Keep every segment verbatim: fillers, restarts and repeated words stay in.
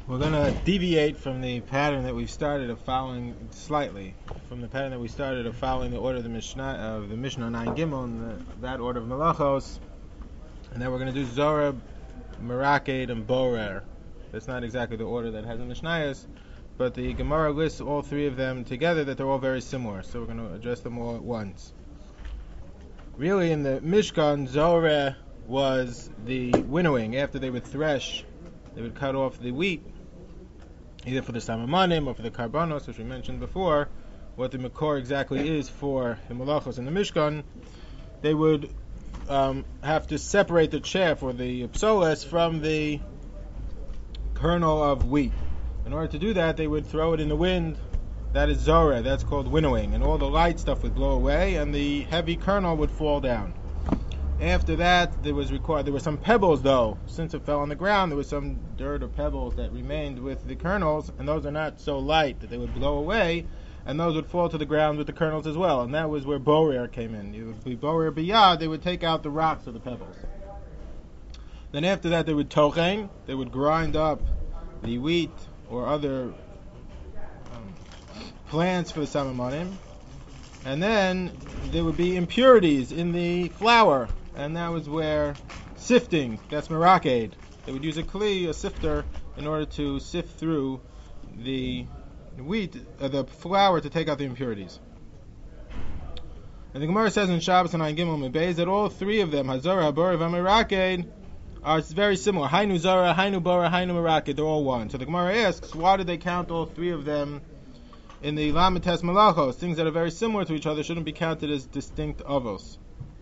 We're going to deviate from the pattern that we've started of following slightly, from the pattern that we started of following the order of the Mishnah, of the Mishnah nine Gimel, and the, that order of Melachos, and then we're going to do Zorah, Meraked, and Borer. That's not exactly the order that has in Mishnayos, but the Gemara lists all three of them together, that they're all very similar, so we're going to address them all at once. Really, in the Mishkan, Zorah was the winnowing. After they would thresh, they would cut off the wheat, either for the Samamanim or for the Karbanos, which we mentioned before, what the Makor exactly is for the Malachos in the Mishkan. They would um, have to separate the chaff or the psoles from the kernel of wheat. In order to do that, they would throw it in the wind. That is Zorah, that's called winnowing, and all the light stuff would blow away, and the heavy kernel would fall down. After that, there was required. There were some pebbles, though. Since it fell on the ground, there was some dirt or pebbles that remained with the kernels, and those are not so light that they would blow away, and those would fall to the ground with the kernels as well. And that was where borer came in. It would be borer biyad. They would take out the rocks or the pebbles. Then after that, they would tochen. They would grind up the wheat or other um, plants for the samamanim, and then there would be impurities in the flour. And that was where sifting, that's meraked. They would use a kli, a sifter, in order to sift through the wheat, uh, the flour, to take out the impurities. And the Gemara says in Shabbos and Ayin Gimel Mebez that all three of them, Hazorah, Haborah, and Meraked, are very similar. Hainu Zorah, Hainu Borah, Hainu Meraked, they're all one. So the Gemara asks, why did they count all three of them in the Lamites Malachos? Things that are very similar to each other shouldn't be counted as distinct avos.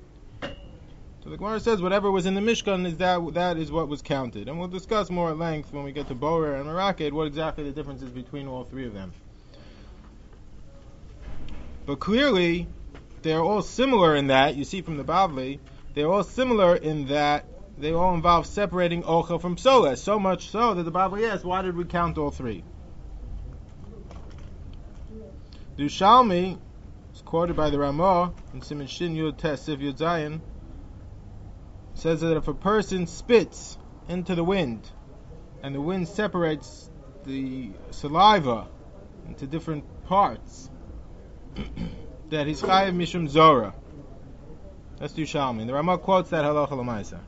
So the Gemara says whatever was in the Mishkan is that that is what was counted. And we'll discuss more at length when we get to Borer and Meraked what exactly the difference is between all three of them. But clearly, they're all similar in that, you see from the Bavli, they're all similar in that they all involve separating Ochel from Psoles. So much so that the Bavli asks, why did we count all three? The Yerushalmi is quoted by the Ramah in Siman Shin Yud Tes Siv Yud Zayin, says that if a person spits into the wind and the wind separates the saliva into different parts, that he's chayav mishum Zorah. That's the Yerushalmi. The Ramah quotes that halacha l'maisa.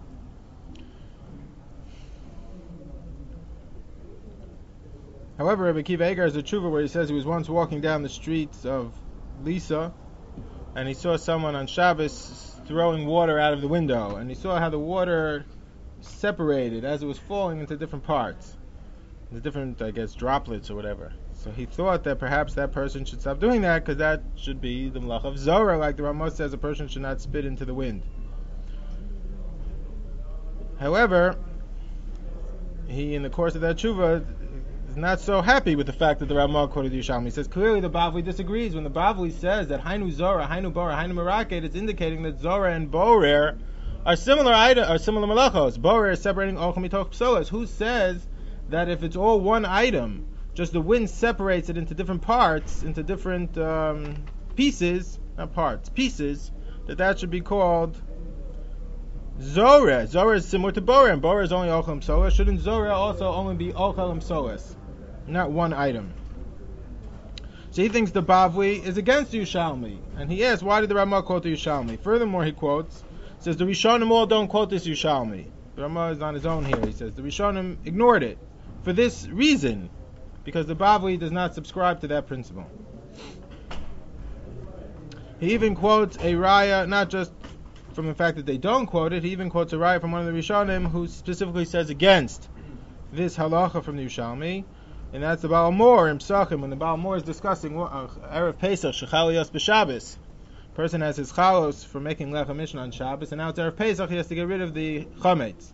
However, Rabbi Akiva Eiger has a tshuva where he says he was once walking down the streets of Lisa, and he saw someone on Shabbos throwing water out of the window, and he saw how the water separated as it was falling into different parts, the different, I guess, droplets or whatever. So he thought that perhaps that person should stop doing that, because that should be the malach of Zorah, like the Ramah says, a person should not spit into the wind. However, he, in the course of that tshuva, is not so happy with the fact that the Ramah quoted the Yerushalmi. He says clearly the Bavli disagrees. When the Bavli says that Hainu Zorah, Hainu Borer, Hainu Meraked, it's indicating that Zorah and Borer are similar ita- are similar malachos. Borer is separating Ochel mitoch psolos. Who says that if it's all one item, just the wind separates it into different parts, into different um, pieces, not parts, pieces, that that should be called Zorah? Zorah is similar to Borer, and Borer is only Ochel and psolos. Shouldn't Zorah also only be Ochel and psolos? Not one item. So he thinks the Bavli is against the Yerushalmi, and he asks, why did the Ramah quote the Yerushalmi? Furthermore, he quotes, says the Rishonim all don't quote this Yerushalmi. The Ramah is on his own here. He says the Rishonim ignored it for this reason, because the Bavli does not subscribe to that principle. He even quotes a raya, not just from the fact that they don't quote it, he even quotes a raya from one of the Rishonim who specifically says against this halacha from the Yerushalmi. And that's the Baal Mor in Psachim, when the Baal Mor is discussing uh, Erev Pesach, Shechalios b'Shabbos. Person has his chalos for making lechem mishnah on Shabbos, and now it's Erev Pesach, he has to get rid of the chametz.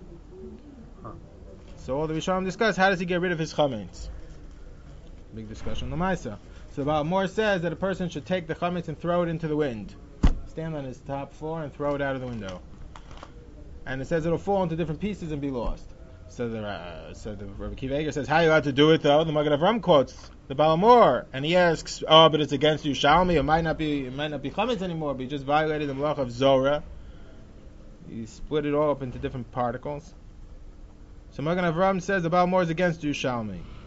So all the Rishonim discuss, how does he get rid of his chametz? Big discussion on the Maisa. So the Baal Mor says that a person should take the chametz and throw it into the wind. Stand on his top floor and throw it out of the window. And it says it'll fall into different pieces and be lost. So the uh, so the Rabbi Akiva Eiger says, how are you allowed to do it though? The Magen Avram quotes the Baal Mor, and he asks, oh, but it's against Yerushalmi. It might not be, it might not be chametz anymore, but he just violated the malach of Zorah. He split it all up into different particles. So Magen Avram says the Baal Mor is against Yerushalmi.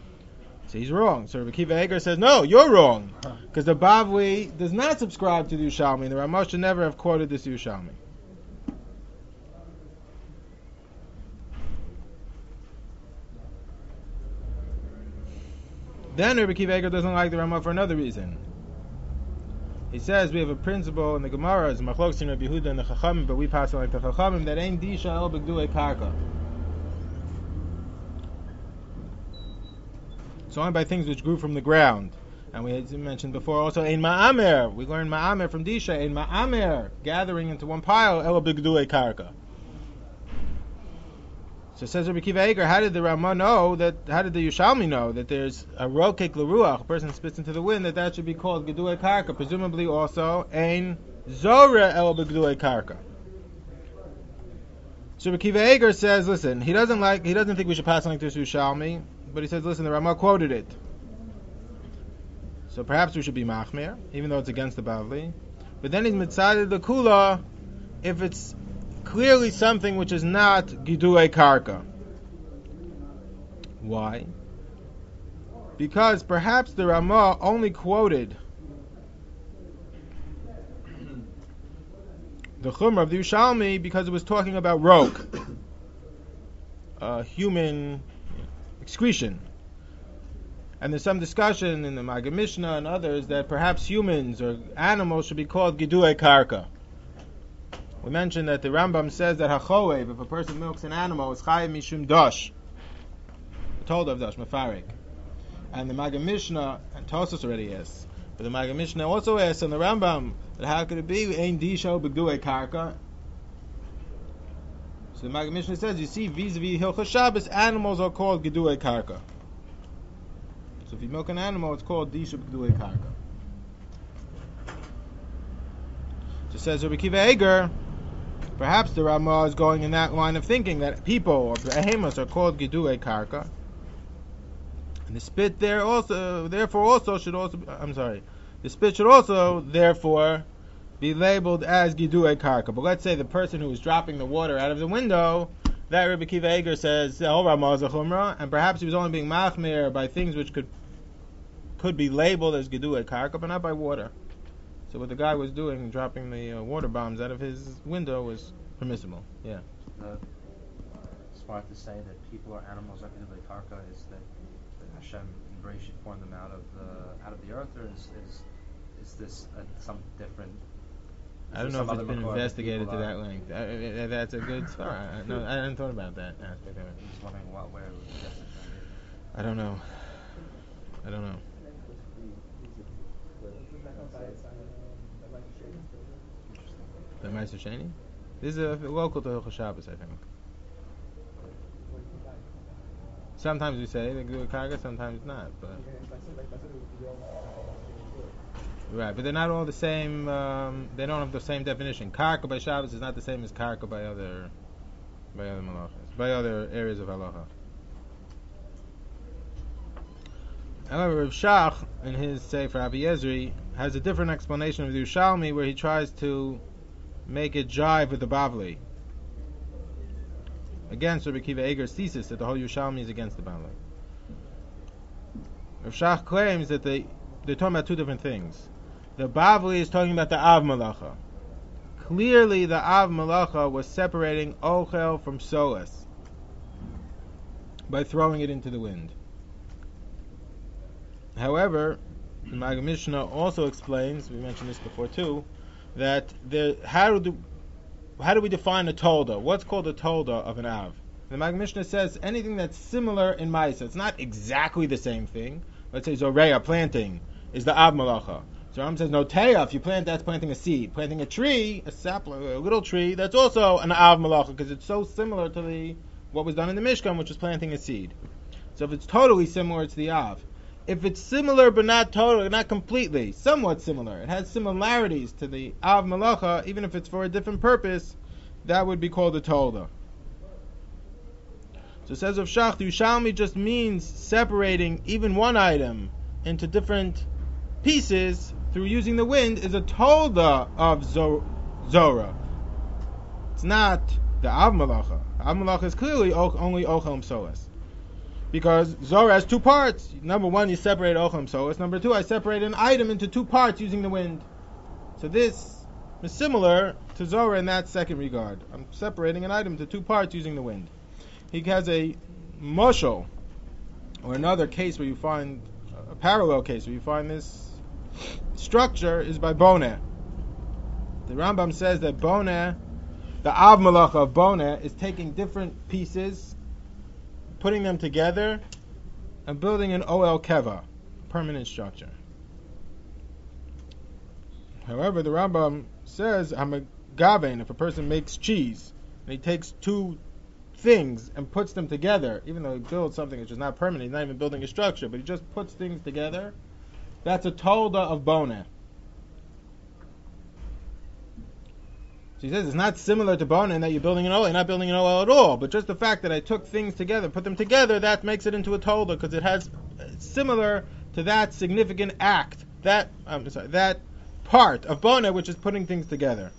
So he's wrong. So Rabbi Akiva Eiger says, no, you're wrong. Because the Bavli does not subscribe to the Yerushalmi, and the Ramah should never have quoted this Yerushalmi. Then Rabbi Akiva Eiger doesn't like the Ramah for another reason. He says we have a principle in the Gemara, it's Machlokes in Rabbi Yehuda and the Chachamim, but we pass it like the Chachamim, that ain't Disha el B'gdui Karka. It's only by things which grew from the ground. And we had mentioned before also Ein Ma'amer. We learned Ma'amer from Disha, Ein Ma'amer, gathering into one pile, El B'gdui Karka. So says Rabbi Akiva Eiger, how did the Ramah know that, how did the Yerushalmi know that there's a rokek l'ruach, a person spits into the wind, that that should be called Gedui Karka? Presumably also, Ein Zora El B'gdui Karka. So Rabbi Akiva Eiger says, listen, he doesn't like, he doesn't think we should pass on like this Yerushalmi, but he says, listen, the Ramah quoted it. So perhaps we should be machmir, even though it's against the Bavli. But then he's mitzaded the kula, if it's clearly something which is not Gidui Karka. Why? Because perhaps the Ramah only quoted the Chumrah of the Yerushalmi because it was talking about rok, uh, human excretion. And there's some discussion in the Maggid Mishnah and others that perhaps humans or animals should be called Gidui Karka. We mentioned that the Rambam says that hachoev, if a person milks an animal, is chayiv mishum dosh. We're told of dosh, mefarik. And the Maggid Mishnah, and Tosfos already asks, but the Maggid Mishnah also asks in the Rambam, that how could it be, ein disho b'gdui karka? So the Maggid Mishnah says, you see, vis-a-vis Hilchos Shabbos, animals are called Gidui Karka. So if you milk an animal, it's called disho b'gdui karka. So says Rabbi Akiva Eiger, perhaps the Ramah is going in that line of thinking that people or behemoths are called Gidui Karka, and the spit there also, therefore, also should also. Be, I'm sorry, the spit should also, therefore, be labeled as Gidui Karka. But let's say the person who is dropping the water out of the window, that Rabbi Akiva Eiger says, "Oh, Ramah is a chumrah," and perhaps he was only being machmir by things which could could be labeled as Gidui Karka, but not by water. So what the guy was doing, dropping the uh, water bombs out of his window, was permissible. Yeah. The, smart to say that people or animals are Gidui Karka is that, that Hashem and Bereshit formed them out of the out of the earth, or is is, is this uh, some different? I don't know if it's been investigated to that length. I, I, that's a good story. I, no, I hadn't thought about that aspect of it. I'm just wondering what where it was tested. I don't know. I don't know. The Meister Sheni? This is a local to Hilchos Shabbos, I think. Sometimes we say they do a karka, sometimes not. But right, but they're not all the same. Um, they don't have the same definition. Karka by Shabbos is not the same as karka by other by other malachas, by other areas of halacha. However, Rav Shach, in his Sefer Avi Ezri, has a different explanation of the Yerushalmi, where he tries to make it jive with the Bavli. Against Rabbi Akiva Eiger's thesis that the whole Yerushalmi is against the Bavli. Rav Shach claims that they, they're talking about two different things. The Bavli is talking about the Av Malacha. Clearly the Av Malacha was separating Ochel from Solas by throwing it into the wind. However, the Maggid Mishnah also explains, we mentioned this before too, that the, how do how do we define a tolda? What's called a tolda of an av? The Maggid Mishnah says anything that's similar in Maisa. It's not exactly the same thing. Let's say Zoreya, planting, is the av malacha. So Ram says no teya. If you plant, that's planting a seed. Planting a tree, a sapling, a little tree, that's also an av malacha because it's so similar to the what was done in the Mishkan, which was planting a seed. So if it's totally similar, it's the av. If it's similar but not totally, not completely, somewhat similar, it has similarities to the Av Malacha, even if it's for a different purpose, that would be called a Tolda. So it says of Shach, Yerushalmi just means separating even one item into different pieces through using the wind is a Tolda of Zora. It's not the Av Malacha. Av Malacha is clearly only Ochel Solas. Because Zora has two parts. Number one, you separate Ocham Soas. Number two, I separate an item into two parts using the wind. So this is similar to Zora in that second regard. I'm separating an item into two parts using the wind. He has a mushal, or another case where you find, a parallel case where you find this structure is by Boneh. The Rambam says that Boneh, the Av Malacha of Boneh, is taking different pieces, putting them together, and building an Oel Keva, permanent structure. However, the Rambam says, Hamagavein, if a person makes cheese, and he takes two things and puts them together, even though he builds something which is not permanent, he's not even building a structure, but he just puts things together, that's a Tolda of Boneh. So he says it's not similar to Boneh in that you're building an oil, you're not building an oil at all, but just the fact that I took things together, put them together, that makes it into a Tolda, because it has similar to that significant act, that, I'm sorry, that part of Boneh, which is putting things together.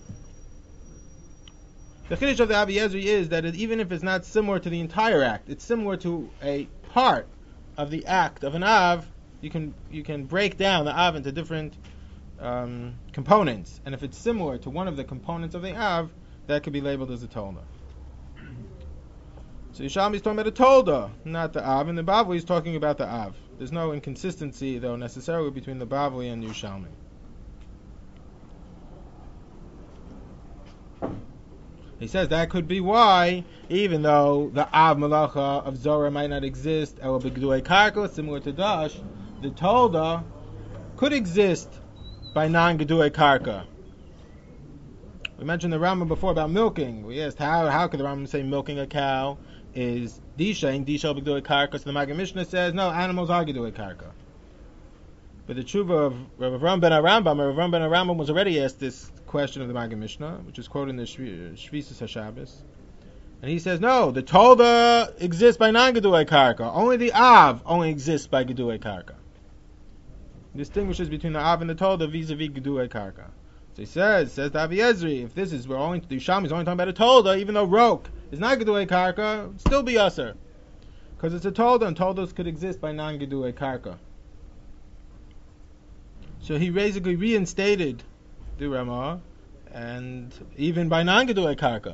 The Chiddush of the Avi Ezri is that it, even if it's not similar to the entire act, it's similar to a part of the act of an Av. You can you can break down the Av into different um, components, and if it's similar to one of the components of the Av, that could be labeled as a Tolda. So Yishalmi is talking about a Tolda, not the Av, and the Bavli is talking about the Av. There's no inconsistency, though, necessarily between the Bavli and Yishalmi. He says that could be why, even though the Av Malacha of Zora might not exist, El B'Gdui Karka, similar to Dash, the Tolda could exist by non-Gdui Karka. We mentioned the Rambam before about milking. We asked how how could the Rambam say milking a cow is Disha, and Disha B'Gdui Karka, so the Maggid Mishnah says, no, animals are Gdui Karka. But the tshuva of Rav Avram ben Arambam, Rav Avram ben Arambam was already asked this question of the Maggid Mishnah, which is quoted in the Shvisus HaShabbos. And he says, no, the Tolda exists by non-Gedulei Karka. Only the Av only exists by Gedulei Karka. He distinguishes between the Av and the Tolda vis-a-vis Gedulei Karka. So he says, says the Avi Ezri, if this is, we're only, the Yisham is only talking about a Tolda, even though Rok is not Gedulei Karka, it'd still be Aser. Because it's a Tolda, and Toldas could exist by non-Gedulei Karka. So he basically reinstated the Ramah, and even by non-Gedulei Karka.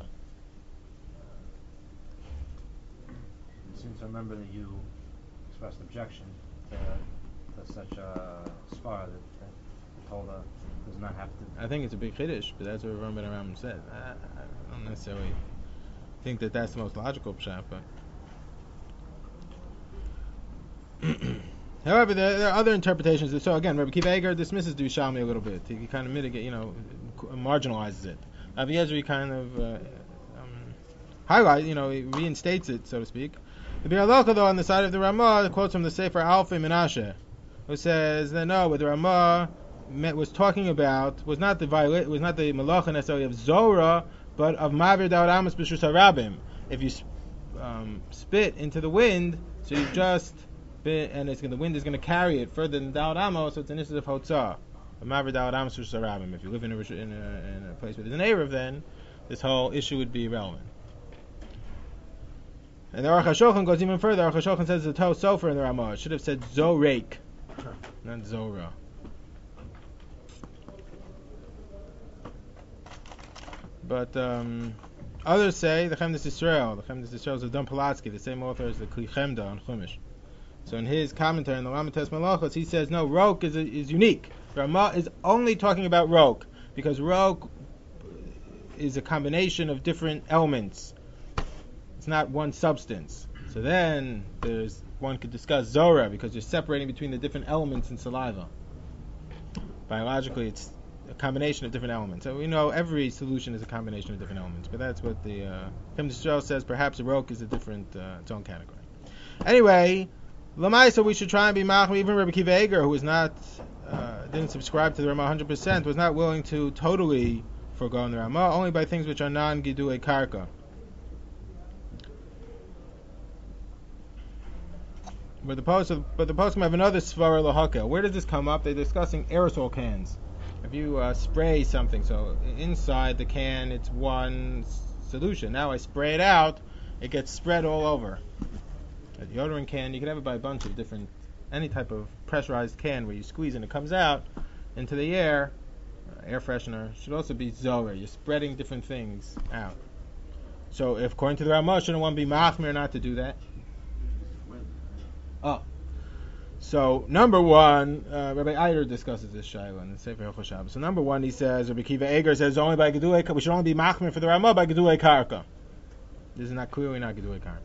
I seem to remember that you expressed objection to, to such a spar that, that the Tolda does not have to. I think it's a big Chiddush, but that's what Rav ben Aram said. I, I don't necessarily think that that's the most logical pshat, but. However, there, there are other interpretations. So again, Rabbi Kiva Eger dismisses the Yishalmi a little bit. He, he kind of mitigate, you know, marginalizes it. Avi Ezri kind of uh, um, highlights, you know, he reinstates it, so to speak. The Bir Halacha, though, on the side of the Ramah, quotes from the Sefer Alfei Menashe, who says that no, what the Ramah was talking about was not the violet, was not the Malacha necessarily of Zora, but of Mavir Daud Amos B'Shus HaRabim. If you um, spit into the wind, so you just and it's gonna, the wind is going to carry it further than Daud Amos, so it's an issue of Hotzah. Maver Daud Amos B'Shus HaRabim. If you live in a, in, a, in a place where there's an Erev, then this whole issue would be irrelevant. And the Aruch HaShulchan goes even further. Aruch HaShulchan says the Toh Sofer in the Ramah. It should have said Zorek, not Zora. But um, others say the Chemdas Yisrael. The Chemdas Yisrael is of Don Polatsky, the same author as the Kli Chemda on Chumash. So in his commentary on the Lamates Malachos, he says no, Rok is is unique. Ramah is only talking about Rok because Rok is a combination of different elements. It's not one substance. So then there's one could discuss Zora because you're separating between the different elements in saliva. Biologically, it's a combination of different elements. So we know every solution is a combination of different elements, but that's what the uh, Chemdas Yisrael says. Perhaps a Rok is a different, uh, its own category. Anyway, Lamaisa, we should try and be machmir. Even Rabbi Kiva Eger, who was not, uh, didn't subscribe to the Ramah one hundred percent, was not willing to totally forgo the Ramah, only by things which are non-Gidui Karka. But the post, but the poskim have another svara lahaka. Where does this come up? They're discussing aerosol cans. If you uh, spray something, so inside the can it's one solution. Now I spray it out, it gets spread all over. A deodorant can, you can have it by a bunch of different, any type of pressurized can where you squeeze and it comes out into the air. Uh, air freshener should also be zorer. You're spreading different things out. So, if according to the Ramah, shouldn't one be machmir not to do that? Oh. So, number one, uh, Rabbi Eider discusses this shaila in the Sefer Hilchos Shabbos. So, number one, he says, Rabbi Kiva Eger says only by gedulei, we should only be machmir for the Ramah by gedulei karka. This is not clearly not gedulei karka.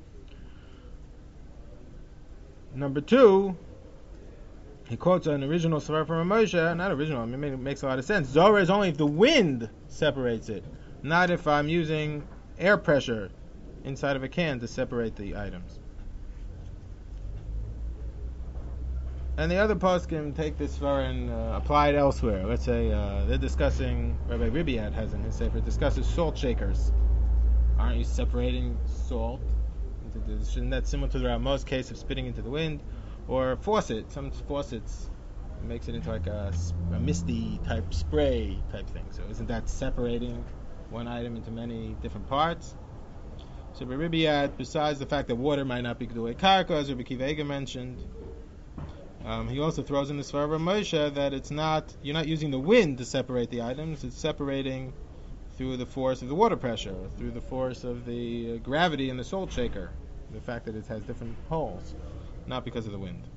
Number two, he quotes an original Svar from Moshe, not original, I mean, it makes a lot of sense. Zohar is only if the wind separates it, not if I'm using air pressure inside of a can to separate the items. And the other poskim take this Svar and uh, apply it elsewhere. Let's say uh, they're discussing, Rabbi Ribiat has in his Sefer, discusses salt shakers. Aren't you separating salt? Isn't that similar to the Ramah's case of spitting into the wind? Or faucet, some faucets makes it into like a, a misty type spray type thing. So isn't that separating one item into many different parts? So B'Ribiat, besides the fact that water might not be Gedulei Karka, as Rabbi Kiva Eger mentioned, um, he also throws in the Svar of Moshe that it's not, you're not using the wind to separate the items, it's separating through the force of the water pressure, through the force of the uh, gravity in the salt shaker. The fact that it has different holes, not because of the wind.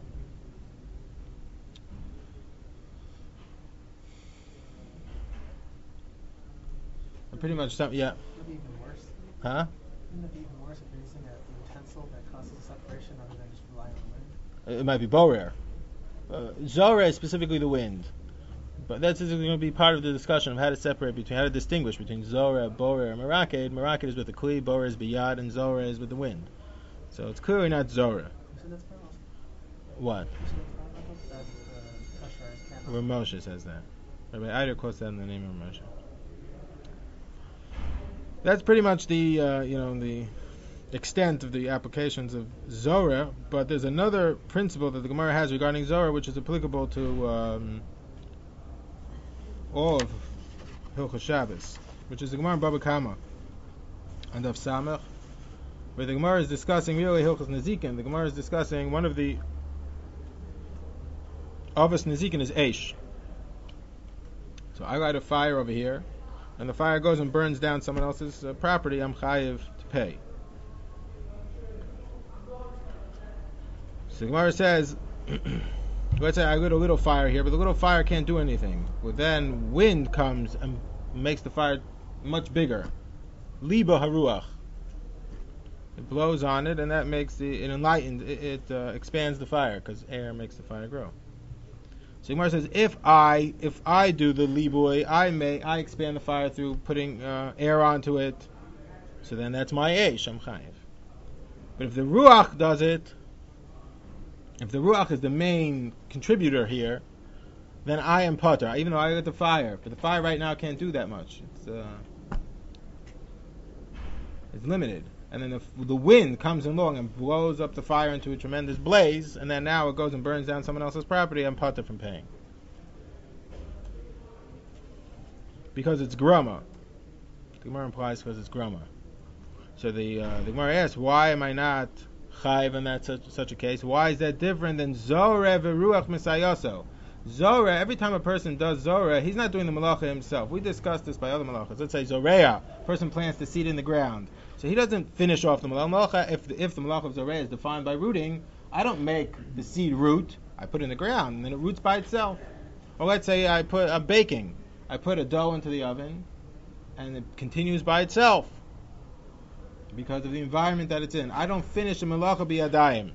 And pretty much something, yeah. Would it be even worse? Huh? Wouldn't it be even worse if you're using a utensil that causes a separation other than just relying on the wind? It might be borer. Uh, Zorah is specifically the wind. But that's going to be part of the discussion of how to separate between, how to distinguish between Zorah, Borer, and Meraked. Meraked is with the Kli, Borer is Biyad, and Zorah is with the wind. So it's clearly not Zorah. So that's powerful. What? So that's powerful that uh, pressurized can. Where Moshe says that. Rabbi Eider quotes that in the name of Moshe. That's pretty much the, uh, you know, the extent of the applications of Zorah, but there's another principle that the Gemara has regarding Zorah, which is applicable to um, all of Hilchos Shabbos, which is the Gemara in Baba Kama and of Samech, where the Gemara is discussing really Hilchos Nezikin. The Gemara is discussing one of the Avos Nezikin is Eish. So I light a fire over here, and the fire goes and burns down someone else's uh, property. I'm chayiv to pay. So the Gemara says, let's say I lit a little fire here, but the little fire can't do anything. Well, then wind comes and makes the fire much bigger. Liba haruach. It blows on it, and that makes the, it enlightened, it, it uh, expands the fire, because air makes the fire grow. So Gemara says, if I, if I do the liboy, I may, I expand the fire through putting uh, air onto it, so then that's my eish, I'm chayiv. But if the ruach does it, if the ruach is the main contributor here, then I am potter, even though I lit the fire. But the fire right now can't do that much. It's uh, it's limited. And then the, the wind comes along and blows up the fire into a tremendous blaze, and then now it goes and burns down someone else's property. I'm potter from paying. Because it's grama. The Gemara implies because it's grama. So the uh, the Gemara asks, why am I not chayiv in that such, such a case? Why is that different than zoreh v'ruach misayoso? Zoreh, every time a person does zoreh, he's not doing the malacha himself. We discussed this by other malachas. Let's say zoreah, person plants the seed in the ground. So he doesn't finish off the malacha. If the, if the malacha of zoreah is defined by rooting, I don't make the seed root. I put it in the ground, and then it roots by itself. Or let's say I put a baking. I put a dough into the oven, and it continues by itself because of the environment that it's in. I don't finish the malacha biyadayim.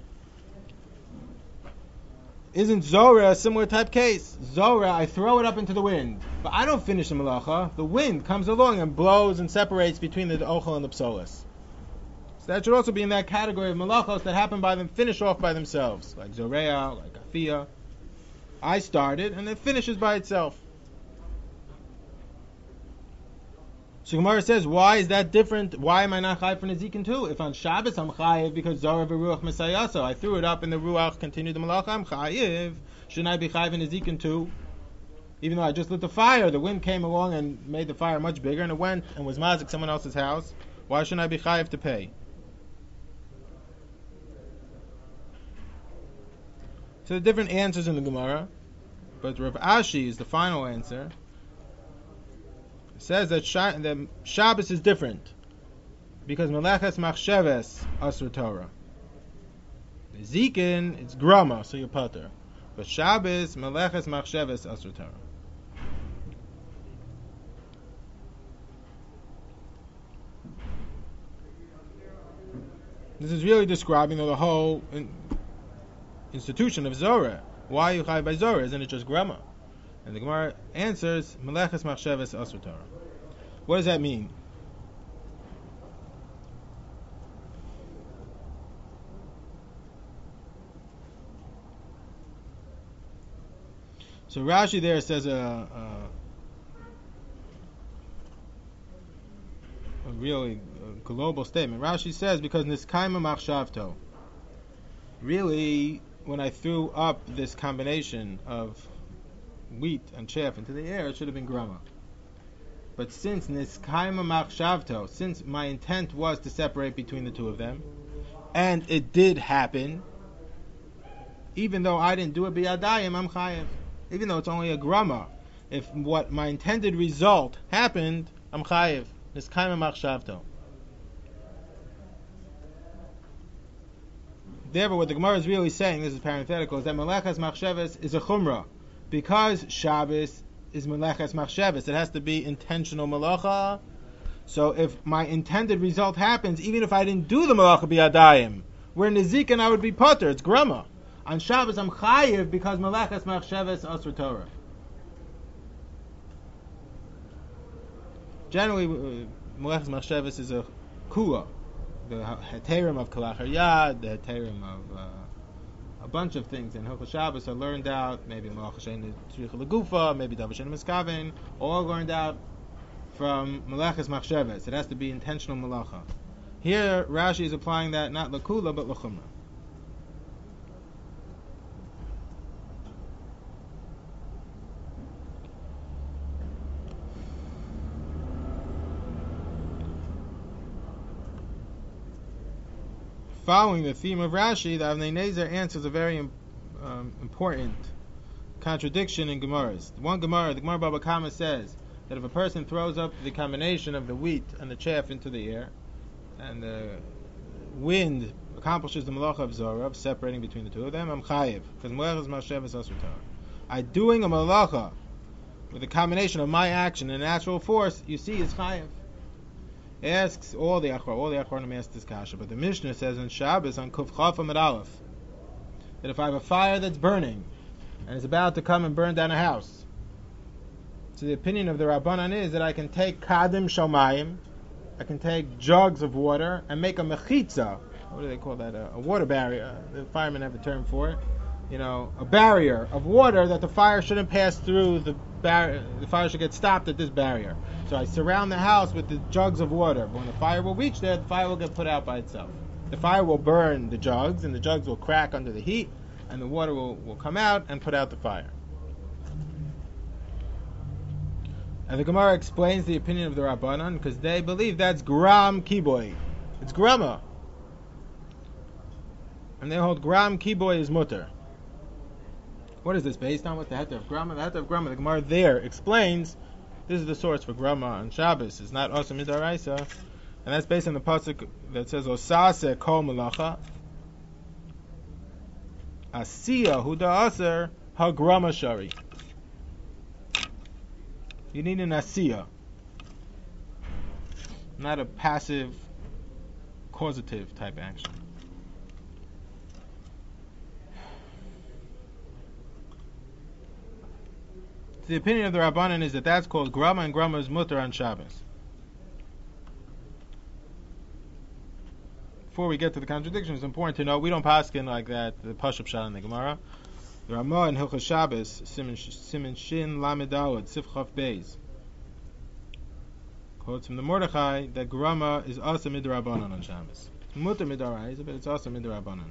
Isn't Zorah a similar type case? Zorah, I throw it up into the wind, but I don't finish the malacha. The wind comes along and blows and separates between the ochel and the psolis. So that should also be in that category of malachos that happen by them, finish off by themselves, like Zoreah, like Afiyah. I started, and it finishes by itself. So Gemara says, why is that different? Why am I not chayiv for nezikin too? If on Shabbos I'm chayiv because Zorah v'ruach misayaso, I threw it up and the ruach continued the malacha, I'm chayiv. Shouldn't I be chayiv in nezikin too? Even though I just lit the fire, the wind came along and made the fire much bigger, and it went and was mazik someone else's house. Why shouldn't I be chayiv to pay? So the different answers in the Gemara, but Rav Ashi is the final answer. It says that Sha- the Shabbos is different because Meleches Machsheves Asr Torah. The Zikin, it's Grama, so you're Pater. But Shabbos, Meleches Machsheves Asr Torah. This is really describing the whole in, institution of Zorah. Why you chai by Zorah? Isn't it just Grama? And the Gemara answers, Meleches Machsheves Asr Torah. What does that mean? So Rashi there says a, a, a really a global statement. Rashi says, because Niskaima Machshavto. Really, when I threw up this combination of wheat and chaff into the air, it should have been Grama. But since Niskaima Machshavto, since my intent was to separate between the two of them, and it did happen, even though I didn't do it biyadayim, I'm chayev. Even though it's only a Grama, if what my intended result happened, I'm chayev. Niskaima Machshavto. Therefore, what the Gemara is really saying, this is parenthetical, is that Meleches Machsheves is a Chumrah. Because Shabbos is Meleches Machsheves, it has to be intentional Melacha. So if my intended result happens, even if I didn't do the Melacha biyadayim, where Nezikin I would be Potter, it's Grama. On Shabbos I'm Chayiv because Meleches Machsheves Asr Torah. Generally, uh, Meleches Machsheves is a Kula. The heterim of Kalach Yad, the heterim of uh, a bunch of things in Hilchos Shabbos are learned out. Maybe Malach Hashem Tzricha Legufa, maybe Dav Hashem Miskaven, all learned out from Meleches Machsheves. It has to be intentional Malacha. Here, Rashi is applying that not Lakula but Lachumra. Following the theme of Rashi, the Avnei Nezer answers a very um, important contradiction in Gemaras. One Gemara, the Gemara Baba Kama says that if a person throws up the combination of the wheat and the chaff into the air, and the wind accomplishes the malacha of Zorah, of separating between the two of them, I'm chayiv, because Meleches Machsheves Asr Torah. I doing a malacha with a combination of my action and natural force, you see, is chayiv. Asks all the Achor, all the Achronim ask this kasha, but the Mishnah says in Shabbos on Kuf Chaf Amud Aleph that if I have a fire that's burning and it's about to come and burn down a house, so the opinion of the Rabbanan is that I can take Kadim Shomayim, I can take jugs of water and make a mechitza. What do they call that? A, a water barrier. The firemen have a term for it. You know, a barrier of water that the fire shouldn't pass through. The bar- the fire should get stopped at this barrier. So I surround the house with the jugs of water. But when the fire will reach there, the fire will get put out by itself. The fire will burn the jugs, and the jugs will crack under the heat, and the water will, will come out and put out the fire. And the Gemara explains the opinion of the Rabbanan because they believe that's Gram Kiboy. It's Grama. And they hold Gram Kiboy is mutter. What is this based on? What's the heter of Grama? The heter of Grama, the Gemara there explains, this is the source for Grama on Shabbos. It's not Osam Midaraisa. And that's based on the pasuk that says, Osase kol malacha, Asiya huda aser ha Grama shari. You need an asiya, not a passive, causative type action. The opinion of the Rabbanan is that that's called Grama, and Grama is mutter on Shabbos. Before we get to the contradiction, it's important to know we don't paskin like that, the Pashup Shah in the Gemara. The Ramah in Hilchos Shabbos, Siman Shin Lamed Daled, Sifchaf Beis, quotes from the Mordechai that Grama is also midrabanan on Shabbos. Mutter midaraisa, but it's also midrabanan.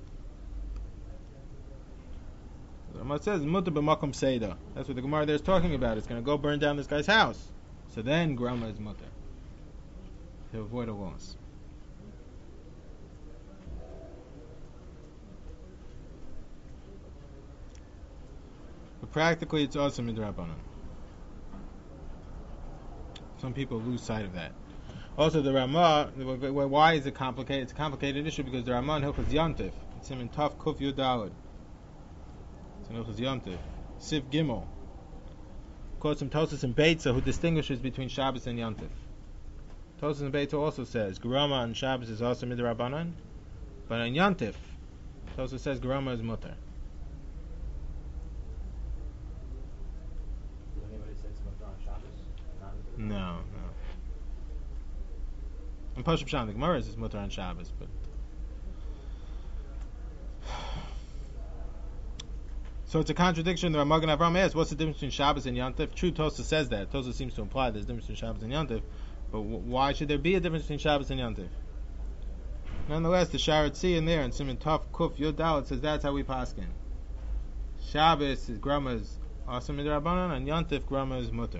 The Ramah says mutter b'makom seida. That's what the Gemara there is talking about. It's going to go burn down this guy's house. So then Grama is mutter to avoid a loss. But practically, it's also midrabanan. Some people lose sight of that. Also, the Ramah, why is it complicated? It's a complicated issue because the Ramah in Hilchos Yontif, it's in Taf Kuf Yud Daled. It's in Hilchos Yontif. Sif Gimel. Quotes from Tosas and Beitza, who distinguishes between Shabbos and Yontif. Tosas and Beitza also says Gerama on Shabbos is also midrabanan, but on Yontif, Tosas says Gerama is mutar. Does anybody say it's mutar on Shabbos? Not No, no. In Pashup Shan, the Gemara is mutar on Shabbos, but so it's a contradiction. The Ramagan Avram asks, what's the difference between Shabbos and Yontif? True, Tosas says that. Tosas seems to imply there's a difference between Shabbos and Yontif, but w- why should there be a difference between Shabbos and Yontif? Nonetheless, the Sharatzi in there in Simon Tov Kuf Yud Dalet says that's how we paskin. Shabbos is Grama is also midrabanan, and Yontif Grama is mutar.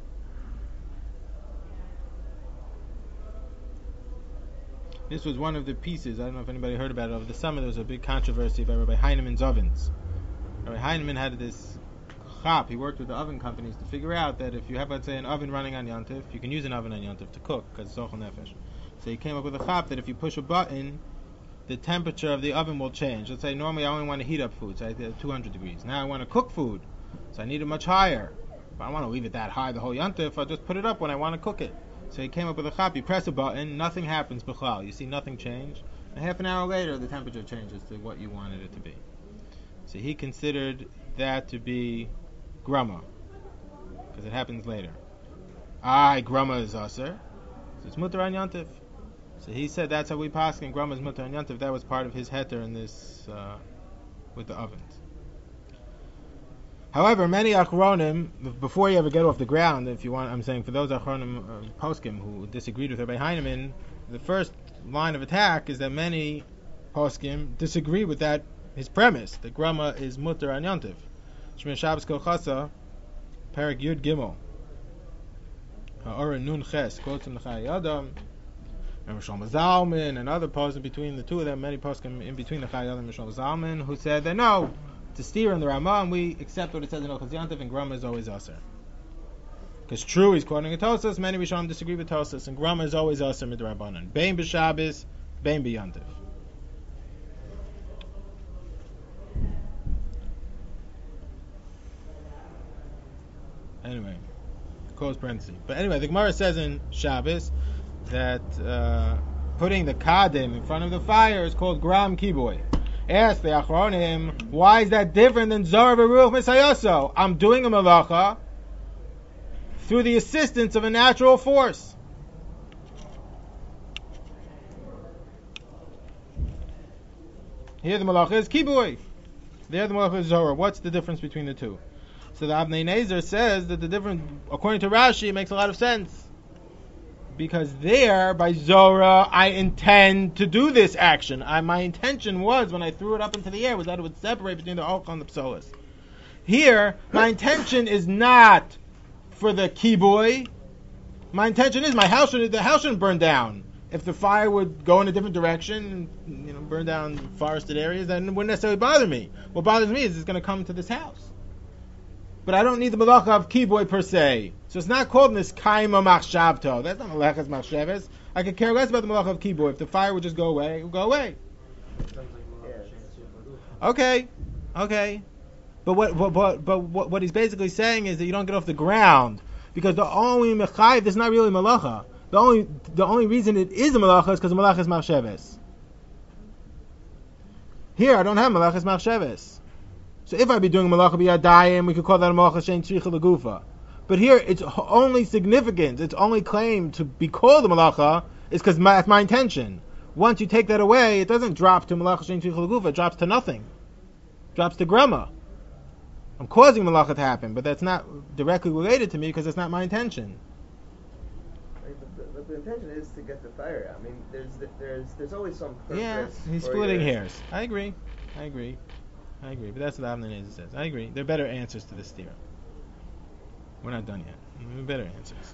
This was one of the pieces, I don't know if anybody heard about it, over the summer there was a big controversy about Rabbi Heinemann's ovens. Rabbi Heinemann had this chap, he worked with the oven companies to figure out that if you have, let's say, an oven running on Yontif, you can use an oven on Yontif to cook, because it's Zochel Nefesh. So he came up with a chap that if you push a button, the temperature of the oven will change. Let's say normally I only want to heat up food, so I did two hundred degrees. Now I want to cook food, so I need it much higher. But I don't want to leave it that high the whole Yontif, I'll just put it up when I want to cook it. So he came up with a chap, you press a button, nothing happens b'chlal. You see nothing change. And half an hour later, the temperature changes to what you wanted it to be. So he considered that to be grama, because it happens later. Aye, grama is aser, so it's mutar on Yontif. So he said that's how we pass, and grama is mutar on Yontif. That was part of his heter in this, uh, with the ovens. However, many achronim, before you ever get off the ground, if you want, I'm saying for those achronim uh, poskim who disagreed with Rabbi Heinemann, the first line of attack is that many poskim disagree with that, his premise, that grama is mutar on Yontif. Shmir Shabbos Kol Chasa, Parak Yud Gimel, Ha'ora Nun Ches, quotes from the Chai Adam, and Shlomo Zalman, and other poskim between the two of them, many poskim in between the Chai Adam and Shlomo Zalman, who said that no, to steer in the Ramah, and we accept what it says in Hilchos Yontif, and Grama is always Aser. Because true, he's quoting a Tosas, many Rishonim disagree with Tosas, and Grama is always Aser midrabanan. Bein b'Shabbos, bein b'Yontif. Anyway, close parenthesis. But anyway, the Gemara says in Shabbos that uh, putting the kadim in front of the fire is called gram kiboy. Ask the Achronim, why is that different than Zohar v'Ruach Misayoso? I'm doing a malacha through the assistance of a natural force. Here the malacha is kiboy. There the malacha is Zohar. What's the difference between the two? So the Avnei Nezer says that the difference, according to Rashi, it makes a lot of sense. Because there, by Zorah, I intend to do this action. I, my intention was, when I threw it up into the air, was that it would separate between the Ochel and the Psolis. Here, my intention is not for the kiboy. My intention is my house should, the house shouldn't burn down. If the fire would go in a different direction, and, you know, burn down forested areas, then it wouldn't necessarily bother me. What bothers me is it's going to come to this house. But I don't need the malacha of kiboy per se. So it's not called this kaima machshavto. That's not malachas machsheves. I could care less about the malacha of kiboy. If the fire would just go away, it would go away. Okay, okay. But what, but, but, but what, what he's basically saying is that you don't get off the ground because the only mechayiv is not really malacha. The only the only reason it is a malacha is because the malacha is machsheves. Here I don't have malachas machsheves. So if I'd be doing malacha b'yadayim, we could call that a malacha shein tzricha legufa. But here, its only significance, its only claim to be called a malacha is because that's my intention. Once you take that away, it doesn't drop to malacha shein tzricha legufa. It drops to nothing. It drops to grama. I'm causing malacha to happen, but that's not directly related to me because it's not my intention. Right, but, the, but the intention is to get the fire out. I mean, there's there's there's always some purpose. Yeah, he's splitting hairs. I agree. I agree. I agree, but that's what Avnei Nezer says. I agree. There are better answers to this theorem. We're not done yet. There are better answers.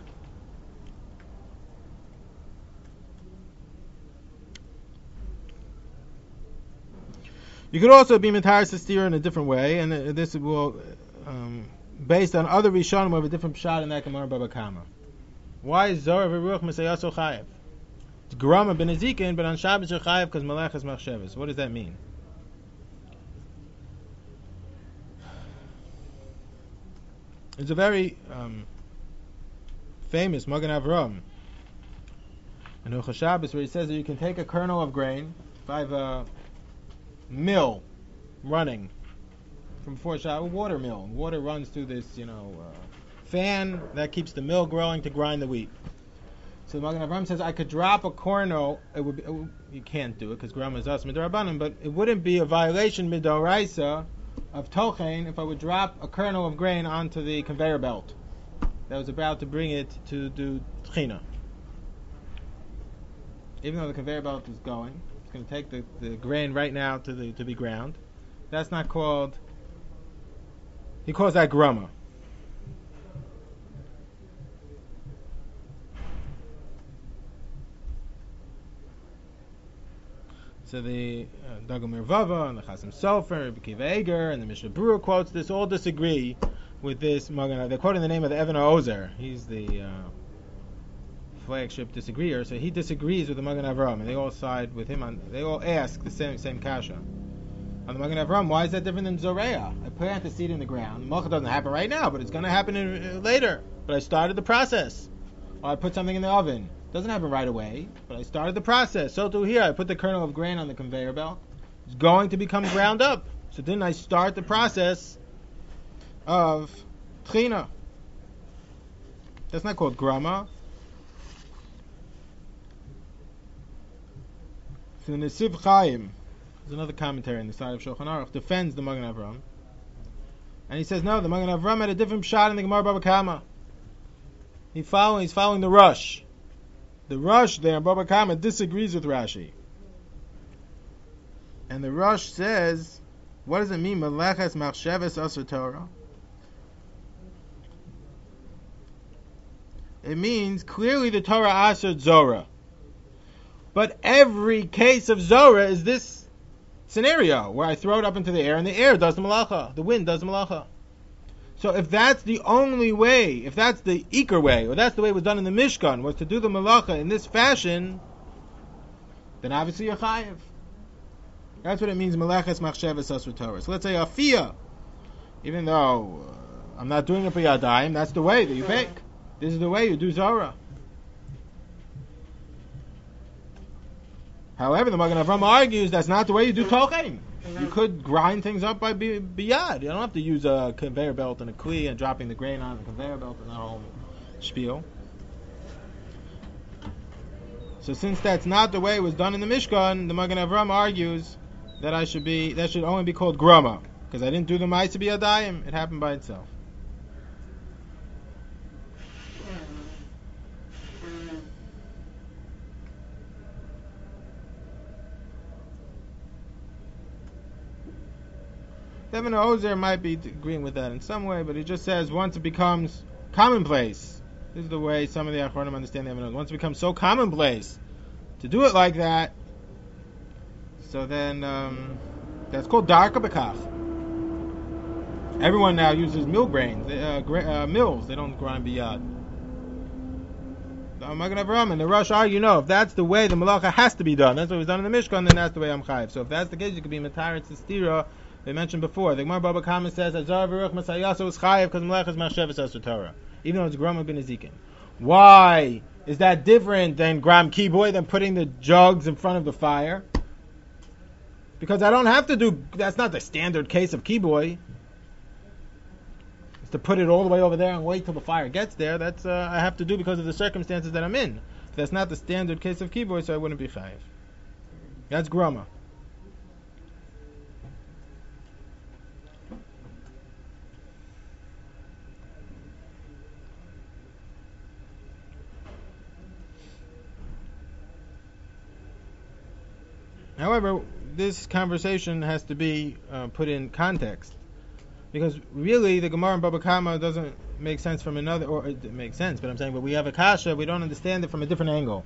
You could also be mitaris stira in a different way, and this will um, based on other Rishonim who have a different pshat in that Gemara Baba Kama. Why is Zohar v'Ruach Mesayaso Chayev? It's Grama ben Ezekin, but on Shabbos you're Chayev because Melech is Machshavas. What does that mean? It's a very um, famous Magen Avram in Hilchos Shabbos where he says that you can take a kernel of grain, if I have a mill running from before Shabbos, a water mill. Water runs through this, you know, uh, fan that keeps the mill growing to grind the wheat. So the Magen Avram says I could drop a kernel. It would, be, it would you can't do it because Grama is us midrabanan, but it wouldn't be a violation midoraisa of tochen if I would drop a kernel of grain onto the conveyor belt that was about to bring it to do tchina. Even though the conveyor belt is going, it's going to take the, the grain right now to the to be ground. That's not called. He calls that grama. So the uh, Dagomir Vava and the Chasim Sofer, Rabbi Akiva Eiger, and the Mishnah Berurah quotes this, all disagree with this Magen. They're quoting the name of the Even HaOzer. He's the uh, flagship disagreeer, so he disagrees with the Magen Avram, and they all side with him on. They all ask the same same kasha. On the Magen Avram, why is that different than Zoreah? I plant the seed in the ground. Malcha doesn't happen right now, but it's going to happen in, uh, later. But I started the process. Or I put something in the oven. Doesn't happen right away, but I started the process. So too here, I put the kernel of grain on the conveyor belt. It's going to become ground up. So didn't I start the process of tchina? That's not called grama. So the Nesiv Chaim, there's another commentary on the side of Shulchan Aruch, defends the Magen Avram. And he says, no, the Magen Avram had a different shot in the Gemara Baba Kama. He follow, he's following the Rush. The Rush there, Baba Kama, disagrees with Rashi. And the Rush says, what does it mean, Meleches Machshavas Asur Torah? It means, clearly the Torah Asur Zorah. But every case of Zorah is this scenario, where I throw it up into the air, and the air does the malacha, the wind does the malacha. So if that's the only way, if that's the Iker way, or that's the way it was done in the Mishkan, was to do the malacha in this fashion, then obviously you're chayiv. That's what it means, Meleches Machshavas Asur Torah. So let's say Afiyah, even though uh, I'm not doing it for Yadayim, that's the way that you bake. This is the way you do Zorah. However, the Magen Avram argues that's not the way you do Tolchein. You could grind things up by biyad. You don't have to use a conveyor belt and a kli and dropping the grain on the conveyor belt and that whole spiel. So since that's not the way it was done in the Mishkan, the Magen Avram argues that I should be that should only be called grama because I didn't do the ma'aseh biyadayim. It happened by itself. Even Ozer might be agreeing with that in some way, but he just says once it becomes commonplace, this is the way some of the Achronim understand the Even Ozer. Once it becomes so commonplace to do it like that, so then um, that's called Darka Bekach. Everyone now uses mill grains, uh, gra- uh, mills. They don't grind biyad. The Magen Avram and the Rush argue, no, if that's the way the malacha has to be done, that's what was done in the Mishkan, then that's the way I'm chayiv. So if that's the case, you could be mataritz stira. They mentioned before. The Gemara Baba Kama says that Zohar v'Ruach Mesayaso is chayiv because Melech is Machshavas Asur Torah, even though it's Grama ben Ezekin. Why is that different than Gram Kiboy, than putting the jugs in front of the fire? Because I don't have to do. That's not the standard case of Kiboy. It's to put it all the way over there and wait till the fire gets there. That's uh, I have to do because of the circumstances that I'm in. That's not the standard case of Kiboy, so I wouldn't be chayiv. That's Grama. However, this conversation has to be uh, put in context, because really the Gemara in Baba Kama doesn't make sense from another, or it makes sense, but I'm saying, but we have a kasha, we don't understand it from a different angle.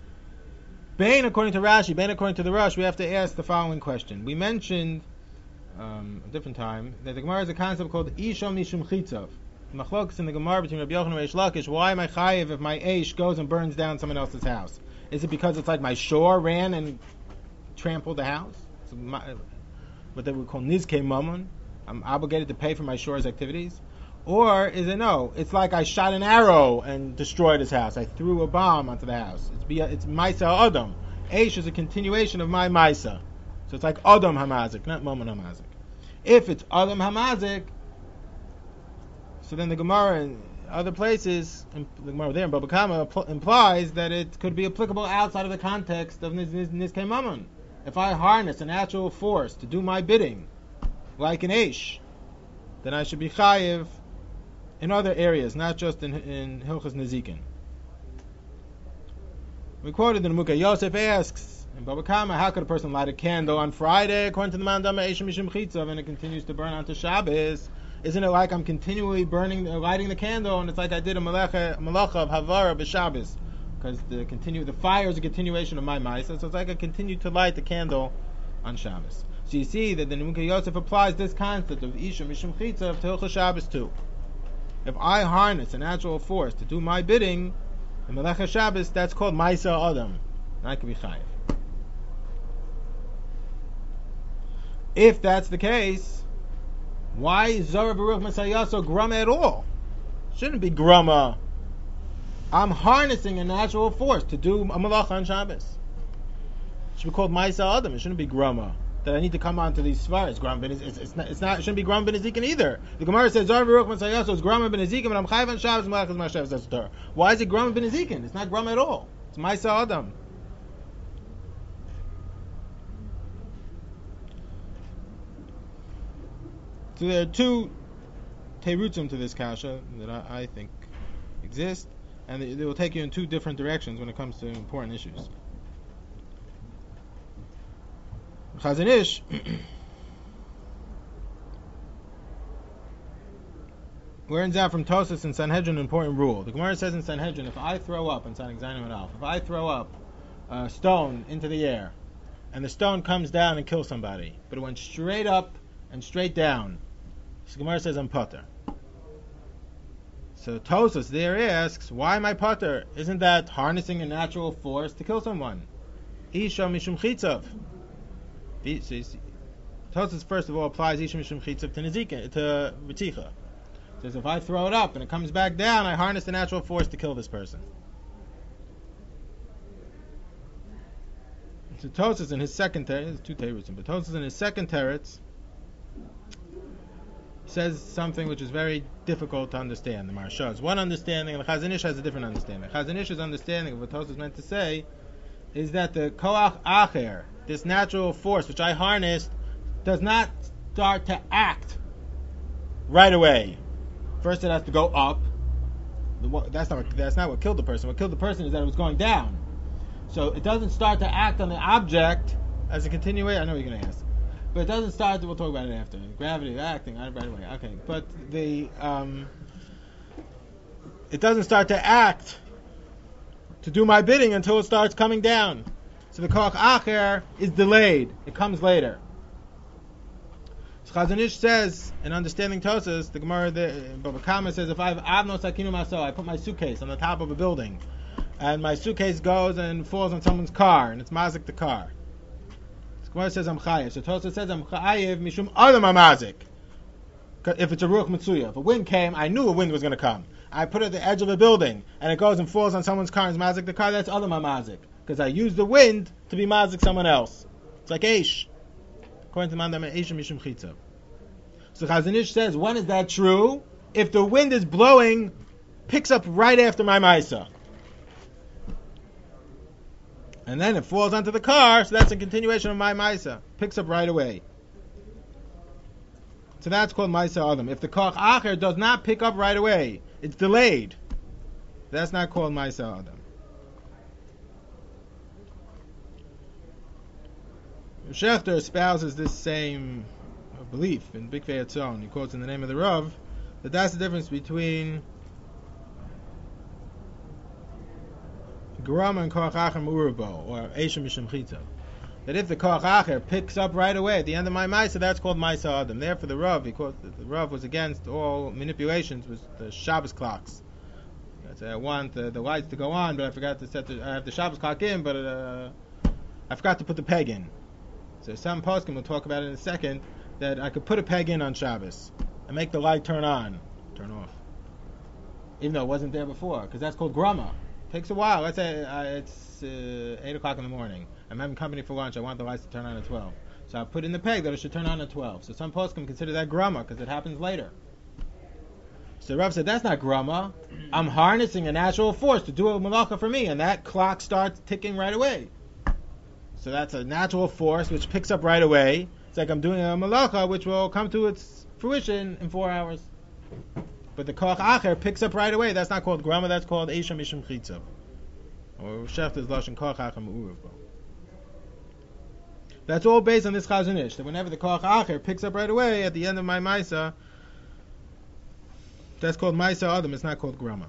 Bain, according to Rashi, Bain, according to the Rush, we have to ask the following question. We mentioned um, a different time, that the Gemara has a concept called Isha Mishum Chitzav. Machlokas in the Gemara between Rabbi Yochanan and Reish Lakish, why am I chayiv if my Eish goes and burns down someone else's house? Is it because it's like my shore ran and trampled the house? So my, what they would call Nizkei Mammon. I'm obligated to pay for my shore's activities. Or is it no? It's like I shot an arrow and destroyed his house. I threw a bomb onto the house. It's be, it's Maisa Adam. Eish is a continuation of my Maisa. So it's like Adam Hamazik, not Mammon Hamazik. If it's Adam Hamazik, so then the Gemara in other places, the Gemara there in Baba Kama implies that it could be applicable outside of the context of Nizkei Mammon. If I harness a natural force to do my bidding, like an Eish, then I should be chayiv in other areas, not just in, in Hilchas Nezikin. We quoted in the Mukha, Yosef asks, in Baba Kama, how could a person light a candle on Friday, according to the Mandama Eish Mishum Chitzav, and it continues to burn onto Shabbos? Isn't it like I'm continually burning, uh, lighting the candle, and it's like I did a malacha, malacha of Havara b'Shabbos, because the continue, the fire is a continuation of my Maisa, so it's like I continue to light the candle on Shabbos. So you see that the Nimukah Yosef applies this concept of Isha Mishum Chitzav to Hilchos Shabbos too. If I harness a natural force to do my bidding, in Melecha Shabbos, that's called Maisa Adam, and I can be chayiv. If that's the case, why is Zara Baruch Masayaso grama at all? Shouldn't be grama. I'm harnessing a natural force to do a malacha on Shabbos. It should be called Maisa Adam. It shouldn't be grama. That I need to come onto these svaras. Grama ben it's, it's not. It's not. It shouldn't be grama ben Ezekiel either. The Gemara says Zara Baruch Masayaso is grama ben Ezekiel, but I'm chayiv on Shabbos. Malachas Mashav. That's the Torah. Why is it grama ben Ezekiel? It's not grama at all. It's Maisa Adam. So there are two terutzim to this kasha that I, I think exist, and they, they will take you in two different directions when it comes to important issues. Chazon Ish learns out from Tosas and Sanhedrin an important rule. The Gemara says in Sanhedrin, if I throw up, in San Exanim and Alf, if I throw up a stone into the air, and the stone comes down and kills somebody, but it went straight up and straight down, the Gemara says I'm pater. So Tosas there asks, why am I pater? Isn't that harnessing a natural force to kill someone? Isha mishum chitzav. Tosas first of all applies Isha mishum chitzav to Nezika, to V'ticha. Says if I throw it up and it comes back down, I harness the natural force to kill this person. So Tosas in his second teretz, there's two teretzim, but Tosas in his second teretz says something which is very difficult to understand. The Maharsha has one understanding, and the Chazon Ish has a different understanding. Chazon Ish's understanding of what Tosas meant to say is that the koach acher, this natural force which I harnessed, does not start to act right away. First, it has to go up. That's not what, that's not what killed the person. What killed the person is that it was going down. So it doesn't start to act on the object as a continuation. I know what you're going to ask. But it doesn't start, we'll talk about it after. Gravity, acting, right away. Okay, but the um, it doesn't start to act to do my bidding until it starts coming down. So the koach acher is delayed. It comes later. So Chazon Ish says, in understanding Tosas, the Gemara, the Baba Kama says, if I have avnos akinu maso, I put my suitcase on the top of a building, and my suitcase goes and falls on someone's car, and it's mazik the car. Gemara says I'm chayiv. So Tosas says I'm chayiv mishum adam amazik. If it's a ruach mitzuya, if a wind came, I knew a wind was going to come. I put it at the edge of a building, and it goes and falls on someone's car and is mazik the car. That's adam amazik, because I used the wind to be mazik someone else. It's like eish. According to Mandam eish mishum chitzav. So Chazon Ish says, when is that true? If the wind is blowing, picks up right after my maisa. And then it falls onto the car, so that's a continuation of my Maisa. Picks up right away. So that's called Maisa Adam. If the Koach Acher does not pick up right away, it's delayed. That's not called Maisa Adam. Schechter espouses this same belief in Bikvei Yatzon. He quotes in the name of the Rav that that's the difference between Grama and Koach Acher Murabo, or Eisha Mishum Chitzav. that if the koach acher picks up right away at the end of my Maisa, that's called Maisa Adam. Therefore, the Rav, because the Rav was against all manipulations, was the Shabbos clocks. I say I want the, the lights to go on, but I forgot to set the I have the Shabbos clock in, but uh, I forgot to put the peg in. So some poskim will talk about it in a second, that I could put a peg in on Shabbos and make the light turn on, turn off, even though it wasn't there before, because that's called grama. Takes a while. Let's say uh, it's uh, eight o'clock in the morning. I'm having company for lunch. I want the lights to turn on at twelve. So I put in the peg that it should turn on at twelve. So some poskim consider that grama because it happens later. So Rav said, that's not grama. I'm harnessing a natural force to do a malacha for me, and that clock starts ticking right away. So that's a natural force which picks up right away. It's like I'm doing a malacha which will come to its fruition in four hours. But the koach acher picks up right away. That's not called grama, that's called eisha mishum chitza. Or shechtes lashon koach acher me'urev bo. That's all based on this Chazon Ish, that whenever the koach acher picks up right away at the end of my Maisa, that's called Maisa Adam, it's not called grama.